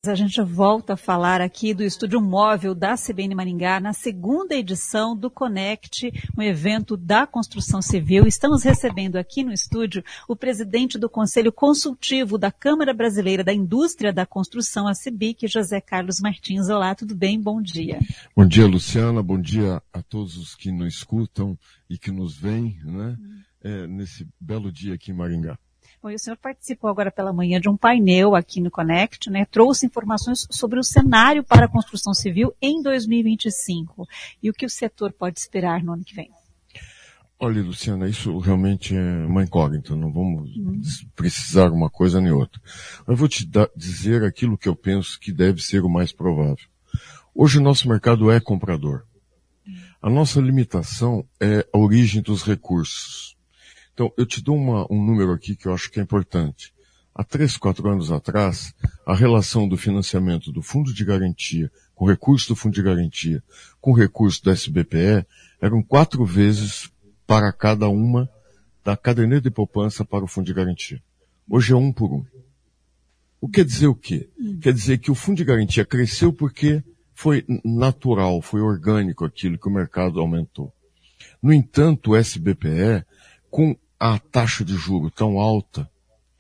A gente volta a falar aqui do estúdio móvel da CBN Maringá na segunda edição do Connect, um evento da construção civil. Estamos recebendo aqui no estúdio o presidente do Conselho Consultivo da Câmara Brasileira da Indústria da Construção, a CBIC, José Carlos Martins. Olá, tudo bem? Bom dia. Bom dia, Luciana. Bom dia a todos os que nos escutam e que nos veem, né? Nesse belo dia aqui em Maringá. Bom, e o senhor participou agora pela manhã de um painel aqui no Connect, né? Trouxe informações sobre o cenário para a construção civil em 2025 e o que o setor pode esperar no ano que vem. Olha, Luciana, isso realmente é uma incógnita, não vamos precisar uma coisa nem outra. Eu vou te dizer aquilo que eu penso que deve ser o mais provável. Hoje o nosso mercado é comprador. A nossa limitação é a origem dos recursos. Então, eu te dou um número aqui que eu acho que é importante. Há 3, 4 anos atrás, a relação do financiamento do Fundo de Garantia, com recurso do Fundo de Garantia, com recurso do SBPE, eram 4 vezes para cada uma da caderneta de poupança para o Fundo de Garantia. Hoje é 1 por 1. O quer dizer o quê? Quer dizer que o Fundo de Garantia cresceu porque foi natural, foi orgânico aquilo que o mercado aumentou. No entanto, o SBPE, com a taxa de juro tão alta,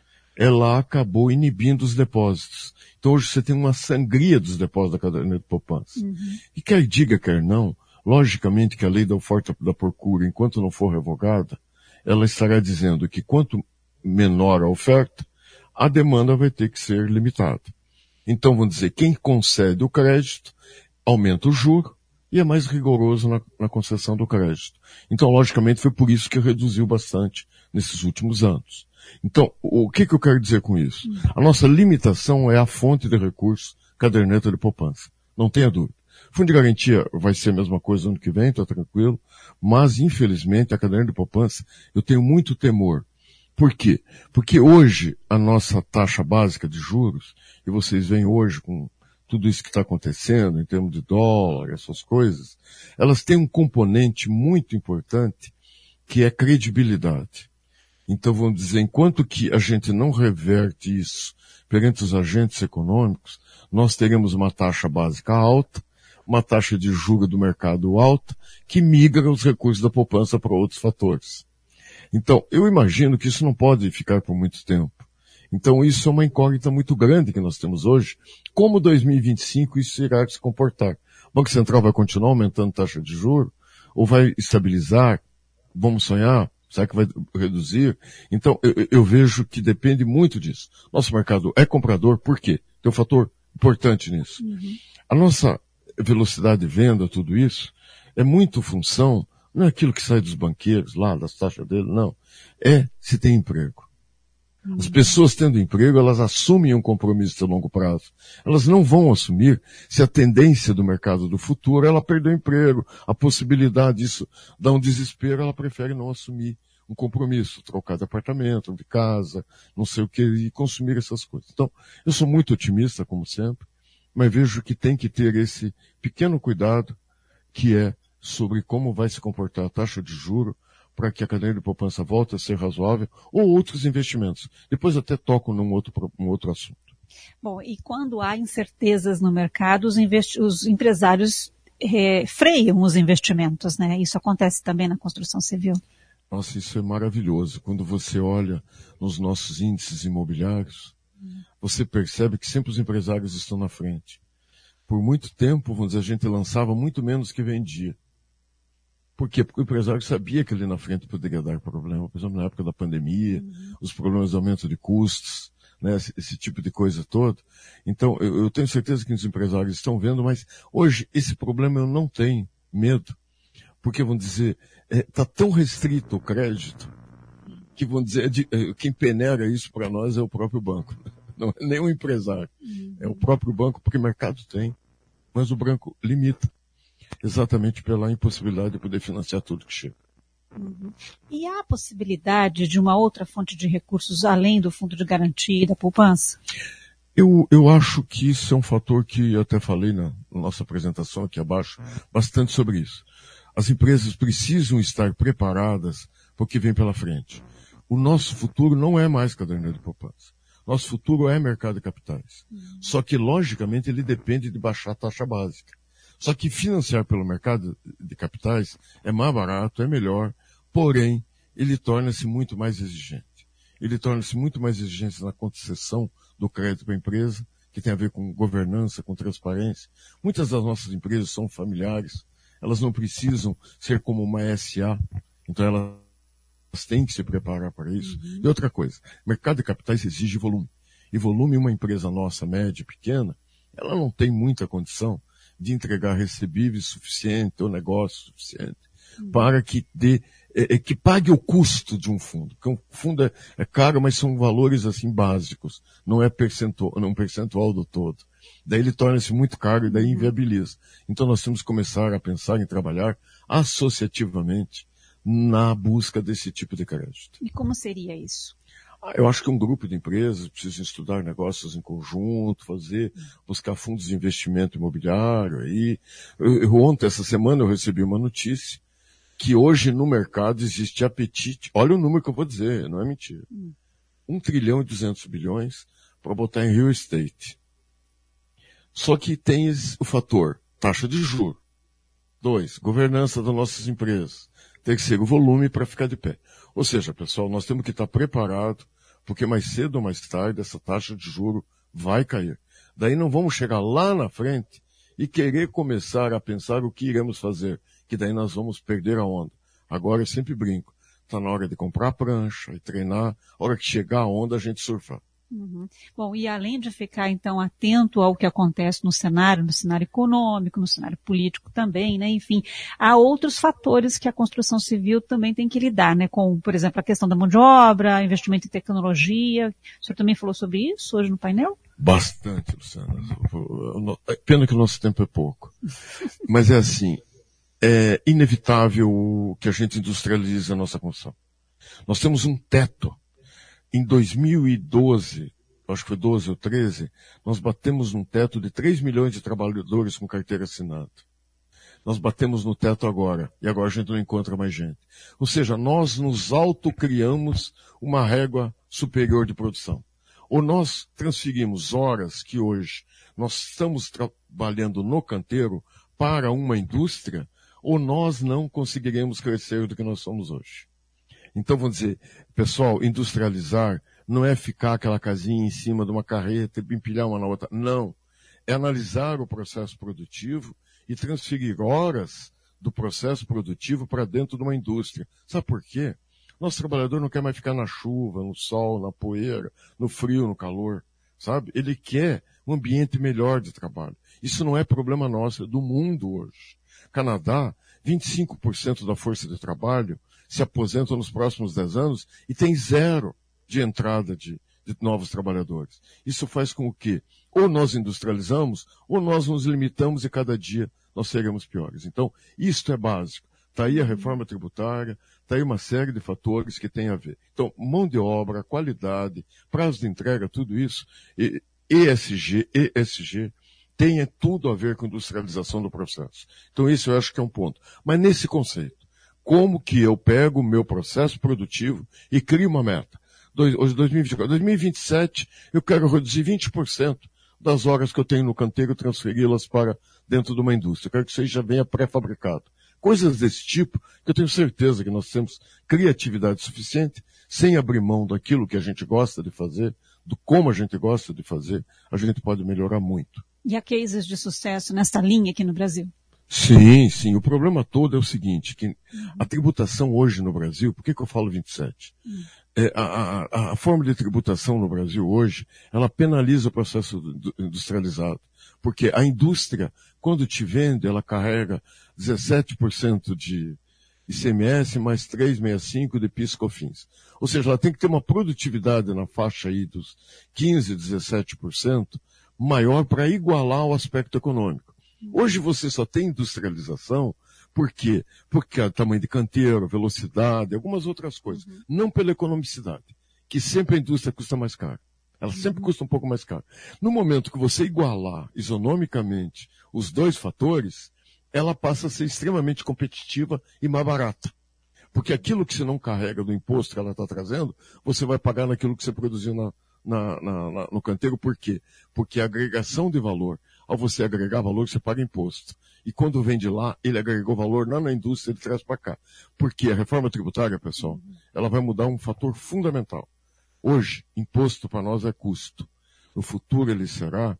ela acabou inibindo os depósitos. Então hoje você tem uma sangria dos depósitos da caderneta de poupança. E quer diga, quer não, logicamente que a lei da oferta da procura, enquanto não for revogada, ela estará dizendo que quanto menor a oferta, a demanda vai ter que ser limitada. Então vamos dizer, quem concede o crédito aumenta o juro, e é mais rigoroso na concessão do crédito. Então, logicamente, foi por isso que reduziu bastante nesses últimos anos. Então, o que eu quero dizer com isso? A nossa limitação é a fonte de recursos, caderneta de poupança. Não tenha dúvida. Fundo de garantia vai ser a mesma coisa ano que vem, está tranquilo, mas, infelizmente, a caderneta de poupança, eu tenho muito temor. Por quê? Porque hoje, a nossa taxa básica de juros, e vocês veem hoje com tudo isso que está acontecendo em termos de dólar, essas coisas, elas têm um componente muito importante que é credibilidade. Então vamos dizer, enquanto que a gente não reverte isso perante os agentes econômicos, nós teremos uma taxa básica alta, uma taxa de juros do mercado alta, que migra os recursos da poupança para outros fatores. Então, eu imagino que isso não pode ficar por muito tempo. Então isso é uma incógnita muito grande que nós temos hoje. Como 2025 isso irá se comportar? O Banco Central vai continuar aumentando a taxa de juros? Ou vai estabilizar? Vamos sonhar? Será que vai reduzir? Então eu vejo que depende muito disso. Nosso mercado é comprador, por quê? Tem um fator importante nisso. A nossa velocidade de venda, tudo isso, é muito função, não é aquilo que sai dos banqueiros lá, das taxas dele, não. É se tem emprego. As pessoas tendo emprego, elas assumem um compromisso de longo prazo. Elas não vão assumir se a tendência do mercado do futuro é ela perder o emprego, a possibilidade disso dar um desespero, ela prefere não assumir um compromisso, trocar de apartamento, de casa, não sei o que, e consumir essas coisas. Então, eu sou muito otimista, como sempre, mas vejo que tem que ter esse pequeno cuidado que é sobre como vai se comportar a taxa de juros, para que a caderneta de poupança volte a ser razoável, ou outros investimentos. Depois até toco num outro assunto. Bom, e quando há incertezas no mercado, os empresários freiam os investimentos, né? Isso acontece também na construção civil. Nossa, isso é maravilhoso. Quando você olha nos nossos índices imobiliários, você percebe que sempre os empresários estão na frente. Por muito tempo, vamos dizer, a gente lançava muito menos que vendia. Por quê? Porque o empresário sabia que ali na frente poderia dar problema, por exemplo, na época da pandemia, os problemas de aumento de custos, né, esse tipo de coisa toda. Então, eu tenho certeza que os empresários estão vendo, mas hoje esse problema eu não tenho medo, porque, vamos dizer, está tão restrito o crédito, que, vamos dizer, quem peneira isso para nós é o próprio banco. Não é nem o empresário, é o próprio banco, porque o mercado tem, mas o banco limita. Exatamente pela impossibilidade de poder financiar tudo que chega. E há a possibilidade de uma outra fonte de recursos além do fundo de garantia e da poupança? Eu acho que isso é um fator que eu até falei na nossa apresentação aqui abaixo, bastante sobre isso. As empresas precisam estar preparadas para o que vem pela frente. O nosso futuro não é mais caderneta de poupança. Nosso futuro é mercado de capitais. Só que, logicamente, ele depende de baixar a taxa básica. Só que financiar pelo mercado de capitais é mais barato, é melhor, porém, ele torna-se muito mais exigente. Ele torna-se muito mais exigente na concessão do crédito para a empresa, que tem a ver com governança, com transparência. Muitas das nossas empresas são familiares, elas não precisam ser como uma SA, então elas têm que se preparar para isso. E outra coisa, mercado de capitais exige volume. E volume, uma empresa nossa, média, pequena, ela não tem muita condição de entregar recebíveis suficiente ou negócio suficiente para que que pague o custo de um fundo. Porque um fundo é caro, mas são valores assim básicos. Não é um percentual do todo. Daí ele torna-se muito caro e daí inviabiliza. Então nós temos que começar a pensar em trabalhar associativamente na busca desse tipo de crédito. E como seria isso? Eu acho que um grupo de empresas precisa estudar negócios em conjunto, buscar fundos de investimento imobiliário. Ontem, essa semana, eu recebi uma notícia que hoje no mercado existe apetite. Olha o número que eu vou dizer, não é mentira. 1 trilhão e 200 bilhões para botar em real estate. Só que tem o fator taxa de juros. 2, governança das nossas empresas. Terceiro, volume para ficar de pé. Ou seja, pessoal, nós temos que estar preparados, porque mais cedo ou mais tarde essa taxa de juro vai cair. Daí não vamos chegar lá na frente e querer começar a pensar o que iremos fazer, que daí nós vamos perder a onda. Agora eu sempre brinco, está na hora de comprar a prancha e treinar, a hora que chegar a onda a gente surfar. Bom, e além de ficar, então, atento ao que acontece no cenário econômico, no cenário político também, né? Enfim, há outros fatores que a construção civil também tem que lidar, né? Com, por exemplo, a questão da mão de obra, investimento em tecnologia. O senhor também falou sobre isso hoje no painel? Bastante, Luciana. Pena que o nosso tempo é pouco. Mas é assim, é inevitável que a gente industrialize a nossa construção. Nós temos um teto. Em 2012, acho que foi 12 ou 13, nós batemos um teto de 3 milhões de trabalhadores com carteira assinada. Nós batemos no teto agora, e agora a gente não encontra mais gente. Ou seja, nós nos autocriamos uma régua superior de produção. Ou nós transferimos horas que hoje nós estamos trabalhando no canteiro para uma indústria, ou nós não conseguiremos crescer do que nós somos hoje. Então, vamos dizer, pessoal, industrializar não é ficar aquela casinha em cima de uma carreta e empilhar uma na outra. Não. É analisar o processo produtivo e transferir horas do processo produtivo para dentro de uma indústria. Sabe por quê? Nosso trabalhador não quer mais ficar na chuva, no sol, na poeira, no frio, no calor, sabe? Ele quer um ambiente melhor de trabalho. Isso não é problema nosso, é do mundo hoje. Canadá, 25% da força de trabalho se aposentam nos próximos 10 anos e tem 0 de entrada de novos trabalhadores. Isso faz com que ou nós industrializamos ou nós nos limitamos e cada dia nós seremos piores. Então, isto é básico. Está aí a reforma tributária, está aí uma série de fatores que tem a ver. Então, mão de obra, qualidade, prazo de entrega, tudo isso, ESG, tem tudo a ver com industrialização do processo. Então, isso eu acho que é um ponto. Mas nesse conceito, como que eu pego o meu processo produtivo e crio uma meta? Hoje, 2024, 2027, eu quero reduzir 20% das horas que eu tenho no canteiro e transferi-las para dentro de uma indústria. Eu quero que isso aí já venha pré-fabricado. Coisas desse tipo, que eu tenho certeza que nós temos criatividade suficiente, sem abrir mão daquilo que a gente gosta de fazer, do como a gente gosta de fazer, a gente pode melhorar muito. E há cases de sucesso nessa linha aqui no Brasil? Sim, sim. O problema todo é o seguinte, que a tributação hoje no Brasil, por que eu falo 27? A forma de tributação no Brasil hoje, ela penaliza o processo industrializado. Porque a indústria, quando te vende, ela carrega 17% de ICMS mais 3,65% de PIS/COFINS. Ou seja, ela tem que ter uma produtividade na faixa aí dos 15%, 17% maior para igualar o aspecto econômico. Hoje você só tem industrialização, por quê? Porque é tamanho de canteiro, velocidade, algumas outras coisas. Não pela economicidade, que sempre a indústria custa mais caro. Ela sempre custa um pouco mais caro. No momento que você igualar isonomicamente os dois fatores, ela passa a ser extremamente competitiva e mais barata. Porque aquilo que você não carrega do imposto que ela está trazendo, você vai pagar naquilo que você produziu no canteiro. Por quê? Porque a agregação de valor, ao você agregar valor, você paga imposto. E quando vem de lá, ele agregou valor não na indústria, ele traz para cá. Porque a reforma tributária, pessoal, ela vai mudar um fator fundamental. Hoje, imposto para nós é custo. No futuro ele será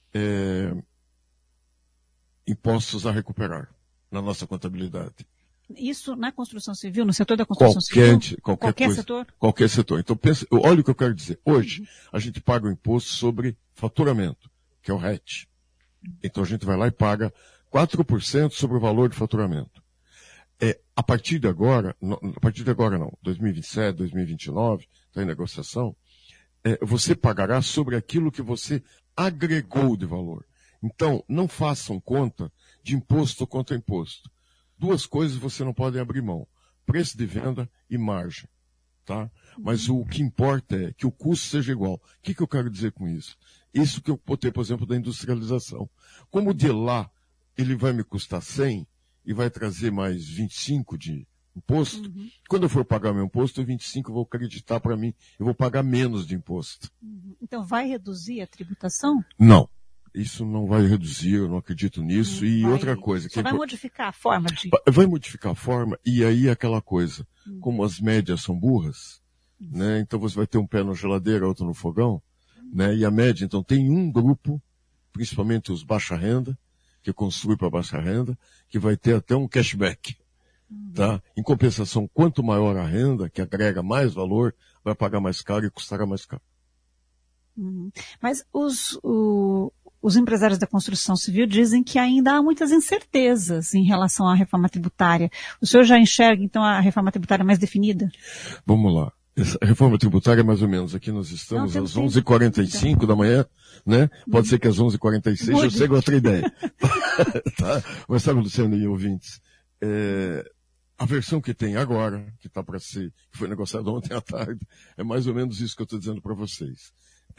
impostos a recuperar na nossa contabilidade. Isso na construção civil, no setor da construção civil? Qualquer coisa, setor? Qualquer setor. Então, olha o que eu quero dizer. Hoje, a gente paga o imposto sobre faturamento, que é o RET. Então, a gente vai lá e paga 4% sobre o valor de faturamento. A partir de agora não, 2027, 2029, está em negociação, você pagará sobre aquilo que você agregou de valor. Então, não façam conta de imposto contra imposto. Duas coisas você não pode abrir mão: preço de venda e margem. Tá? Mas o que importa é que o custo seja igual. O que eu quero dizer com isso? Isso que eu botei, por exemplo, da industrialização. Como de lá ele vai me custar 100 e vai trazer mais 25 de imposto, quando eu for pagar meu imposto, 25 eu vou acreditar para mim, eu vou pagar menos de imposto. Então vai reduzir a tributação? Não. Isso não vai reduzir, eu não acredito nisso. E outra coisa... Só vai modificar a forma de... Vai modificar a forma, e aí aquela coisa, como as médias são burras, né? Então você vai ter um pé na geladeira, outro no fogão, né? E a média, então tem um grupo, principalmente os baixa renda, que construi para baixa renda, que vai ter até um cashback. Tá? Em compensação, quanto maior a renda, que agrega mais valor, vai pagar mais caro e custará mais caro. Mas os empresários da construção civil dizem que ainda há muitas incertezas em relação à reforma tributária. O senhor já enxerga, então, a reforma tributária mais definida? Vamos lá. Essa reforma tributária, mais ou menos, aqui nós estamos às 11h45 da manhã, né? Pode ser que às 11h46 eu chegue a outra ideia. Tá? Mas sabe, Luciano e ouvintes, a versão que tem agora, que está para ser, que foi negociada ontem à tarde, é mais ou menos isso que eu estou dizendo para vocês.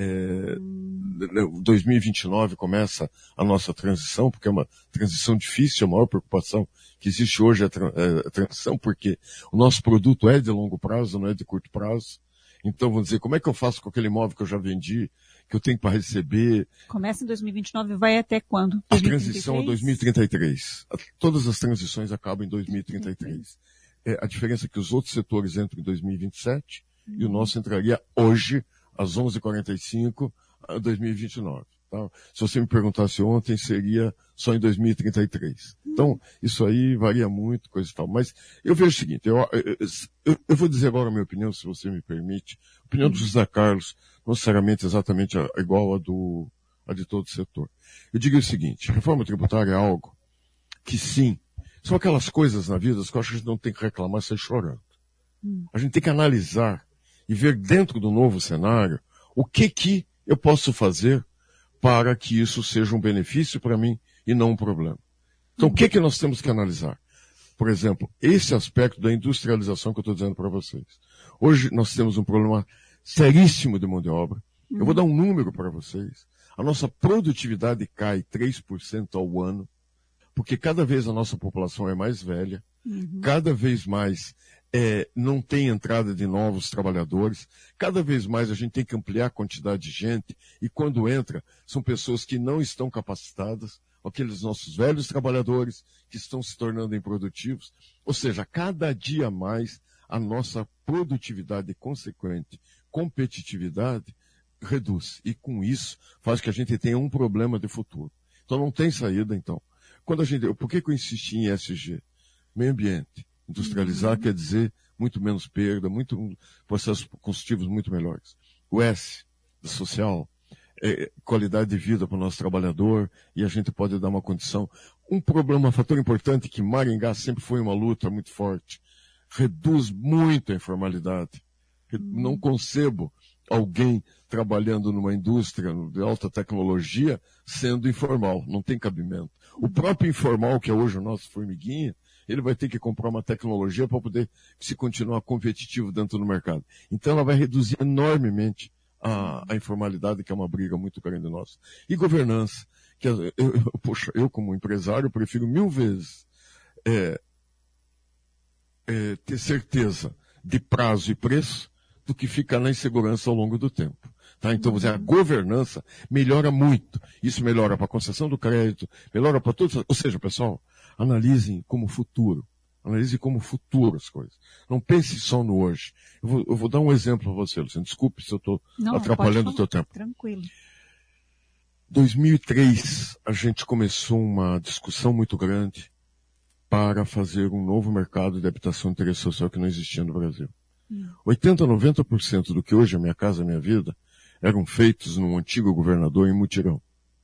2029 começa a nossa transição, porque é uma transição difícil, a maior preocupação que existe hoje é a transição, porque o nosso produto é de longo prazo, não é de curto prazo. Então, vamos dizer, como é que eu faço com aquele imóvel que eu já vendi, que eu tenho para receber? Começa em 2029 e vai até quando? 2033? A transição é 2033. Todas as transições acabam em 2033. A diferença é que os outros setores entram em 2027 e o nosso entraria hoje, às 11h45, a 2029. Tá? Se você me perguntasse ontem, seria só em 2033. Então, isso aí varia muito, coisa e tal. Mas eu vejo o seguinte, eu vou dizer agora a minha opinião, se você me permite. A opinião do José Carlos, não necessariamente exatamente igual a de todo o setor. Eu digo o seguinte, reforma tributária é algo que sim, são aquelas coisas na vida que eu acho que a gente não tem que reclamar, sair chorando. A gente tem que analisar e ver dentro do novo cenário o que eu posso fazer para que isso seja um benefício para mim e não um problema. Então, o que nós temos que analisar? Por exemplo, esse aspecto da industrialização que eu estou dizendo para vocês. Hoje nós temos um problema seríssimo de mão de obra. Eu vou dar um número para vocês. A nossa produtividade cai 3% ao ano, porque cada vez a nossa população é mais velha, cada vez mais não tem entrada de novos trabalhadores, cada vez mais a gente tem que ampliar a quantidade de gente, e quando entra, são pessoas que não estão capacitadas, aqueles nossos velhos trabalhadores que estão se tornando improdutivos, ou seja, cada dia mais a nossa produtividade e consequente competitividade reduz, e com isso faz que a gente tenha um problema de futuro. Então não tem saída, então. Por que eu insisti em ESG? Meio ambiente. Industrializar quer dizer muito menos perda, processos construtivos muito melhores. O S, do social, qualidade de vida para o nosso trabalhador, e a gente pode dar uma condição. Um fator importante que Maringá sempre foi uma luta muito forte, reduz muito a informalidade. Não concebo alguém trabalhando numa indústria de alta tecnologia sendo informal, não tem cabimento. O próprio informal, que é hoje o nosso formiguinha, ele vai ter que comprar uma tecnologia para poder se continuar competitivo dentro do mercado. Então ela vai reduzir enormemente a informalidade, que é uma briga muito grande nossa. E governança, que eu como empresário prefiro 1000 vezes ter certeza de prazo e preço do que ficar na insegurança ao longo do tempo. Tá? Então, a governança melhora muito. Isso melhora para a concessão do crédito, melhora para todos. Ou seja, pessoal, analisem como futuro. Analise como futuro as coisas. Não pense só no hoje. Eu vou dar um exemplo para você, Luciano. Desculpe se eu estou atrapalhando o teu tempo. Tranquilo. 2003, a gente começou uma discussão muito grande para fazer um novo mercado de habitação de interesse social que não existia no Brasil. 80% a 90% do que hoje é Minha Casa Minha Vida eram feitos num antigo governador em mutirão.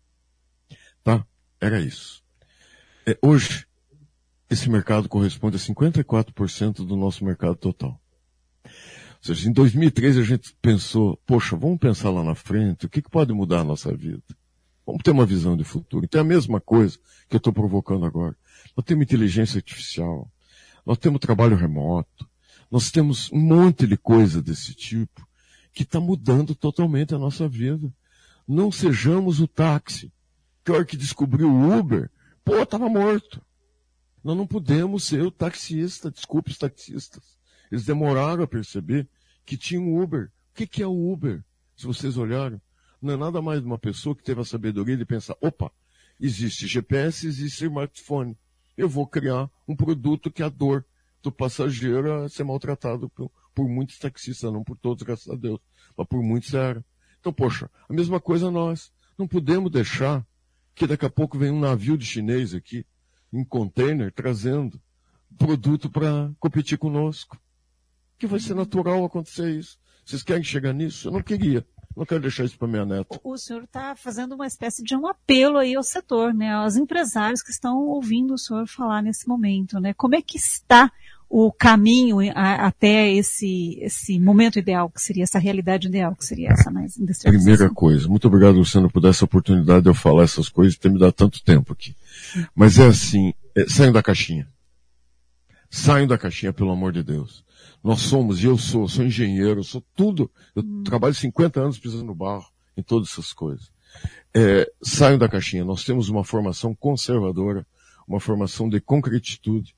Tá? Era isso. Hoje, esse mercado corresponde a 54% do nosso mercado total. Ou seja, em 2013 a gente pensou, poxa, vamos pensar lá na frente, o que pode mudar a nossa vida? Vamos ter uma visão de futuro. Então é a mesma coisa que eu estou provocando agora. Nós temos inteligência artificial, nós temos trabalho remoto, nós temos um monte de coisa desse tipo que está mudando totalmente a nossa vida. Não sejamos o táxi. Que a hora que descobriu o Uber, estava morto. Nós não podemos ser o taxista, desculpe os taxistas. Eles demoraram a perceber que tinha um Uber. O que é o Uber? Se vocês olharam, não é nada mais de uma pessoa que teve a sabedoria de pensar, existe GPS, existe smartphone. Eu vou criar um produto que a dor do passageiro é ser maltratado por muitos taxistas, não por todos, graças a Deus, mas por muitos era. Então, a mesma coisa nós. Não podemos deixar que daqui a pouco vem um navio de chinês aqui, em container, trazendo produto para competir conosco. Que vai ser natural acontecer isso. Vocês querem chegar nisso? Eu não queria. Não quero deixar isso para minha neta. O senhor está fazendo uma espécie de um apelo aí ao setor, né? Aos empresários que estão ouvindo o senhor falar nesse momento, né? Como é que está o caminho até esse momento ideal, que seria essa realidade ideal, que seria essa mais industrialização? Primeira coisa, muito obrigado, Luciano, por dar essa oportunidade de eu falar essas coisas e ter me dado tanto tempo aqui. Mas é assim, saiam da caixinha. Saiam da caixinha, pelo amor de Deus. Nós somos, e eu sou engenheiro, sou tudo. Eu trabalho 50 anos pisando no barro, em todas essas coisas. Saiam da caixinha. Nós temos uma formação conservadora, uma formação de concretitude,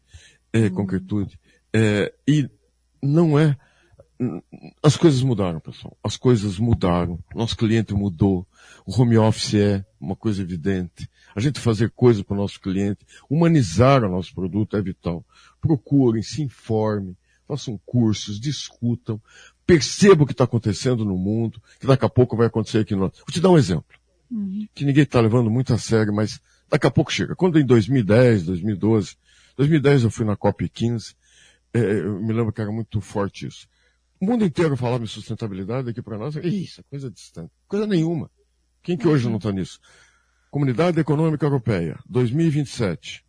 e não é... As coisas mudaram, pessoal. As coisas mudaram. Nosso cliente mudou. O home office é uma coisa evidente. A gente fazer coisa para o nosso cliente, humanizar o nosso produto é vital. Procurem, se informem, façam cursos, discutam, percebam o que está acontecendo no mundo, que daqui a pouco vai acontecer aqui no nosso. Vou te dar um exemplo, que ninguém está levando muito a sério, mas daqui a pouco chega. Quando em 2010 eu fui na COP15, eu me lembro que era muito forte isso. O mundo inteiro falava em sustentabilidade, aqui para nós, isso é coisa distante. Coisa nenhuma. Quem que hoje não está nisso? Comunidade Econômica Europeia, 2027.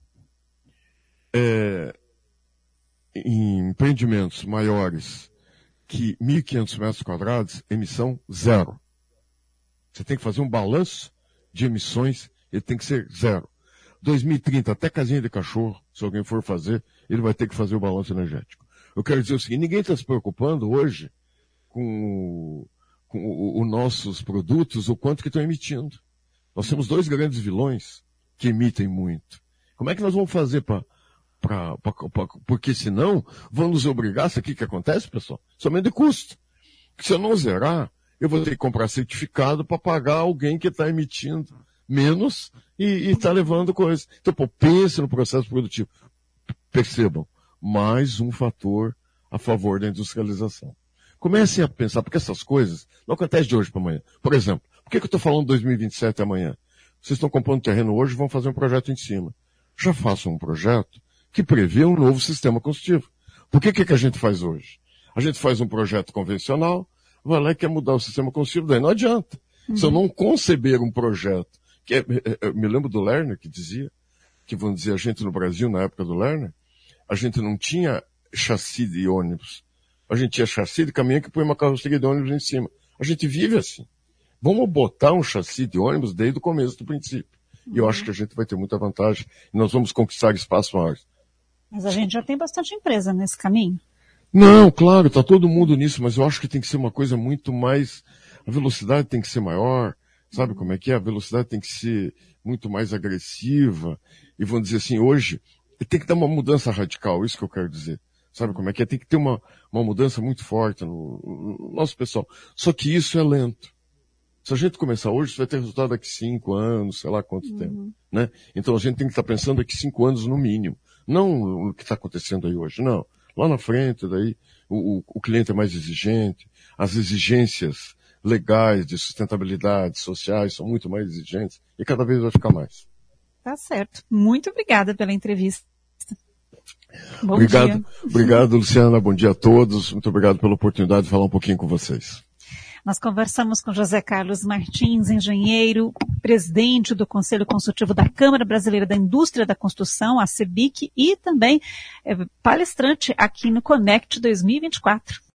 Em empreendimentos maiores que 1.500 metros quadrados, emissão zero. Você tem que fazer um balanço de emissões, ele tem que ser zero. 2030, até casinha de cachorro, se alguém for fazer, ele vai ter que fazer o balanço energético. Eu quero dizer o seguinte, ninguém está se preocupando hoje com os nossos produtos, o quanto que estão emitindo. Nós temos dois grandes vilões que emitem muito. Como é que nós vamos fazer porque senão vão nos obrigar, sabe o que acontece, pessoal? Somente de custo. Se eu não zerar, eu vou ter que comprar certificado para pagar alguém que está emitindo menos e está levando coisa. Então, pense no processo produtivo. Percebam, mais um fator a favor da industrialização. Comecem a pensar, porque essas coisas não acontecem de hoje para amanhã. Por exemplo, por que eu estou falando 2027 amanhã? Vocês estão comprando terreno hoje e vão fazer um projeto em cima. Já façam um projeto que prevê um novo sistema construtivo. Por que a gente faz hoje? A gente faz um projeto convencional, vai lá e quer mudar o sistema construtivo, daí não adianta. Se eu não conceber um projeto, eu me lembro do Lerner que dizia, que vamos dizer, a gente no Brasil, na época do Lerner, a gente não tinha chassi de ônibus. A gente tinha chassi de caminhão que põe uma carroceria de ônibus em cima. A gente vive assim. Vamos botar um chassi de ônibus desde o começo do princípio. E eu acho que a gente vai ter muita vantagem e nós vamos conquistar espaços maiores. Mas a gente já tem bastante empresa nesse caminho. Não, claro, está todo mundo nisso, mas eu acho que tem que ser uma coisa muito mais... A velocidade tem que ser maior, sabe como é que é? A velocidade tem que ser muito mais agressiva. E vamos dizer assim, hoje, tem que dar uma mudança radical, isso que eu quero dizer. Sabe como é que é? Tem que ter uma mudança muito forte no nosso pessoal. Só que isso é lento. Se a gente começar hoje, isso vai ter resultado daqui 5 anos, sei lá quanto tempo, né? Então a gente tem que estar pensando daqui 5 anos no mínimo. Não o que está acontecendo aí hoje, não. Lá na frente, daí, o cliente é mais exigente, as exigências legais de sustentabilidade, sociais, são muito mais exigentes e cada vez vai ficar mais. Tá certo. Muito obrigada pela entrevista. Bom dia. Obrigado, Luciana. Bom dia a todos. Muito obrigado pela oportunidade de falar um pouquinho com vocês. Nós conversamos com José Carlos Martins, engenheiro, presidente do Conselho Consultivo da Câmara Brasileira da Indústria da Construção, a CEBIC, e também palestrante aqui no Connect 2024.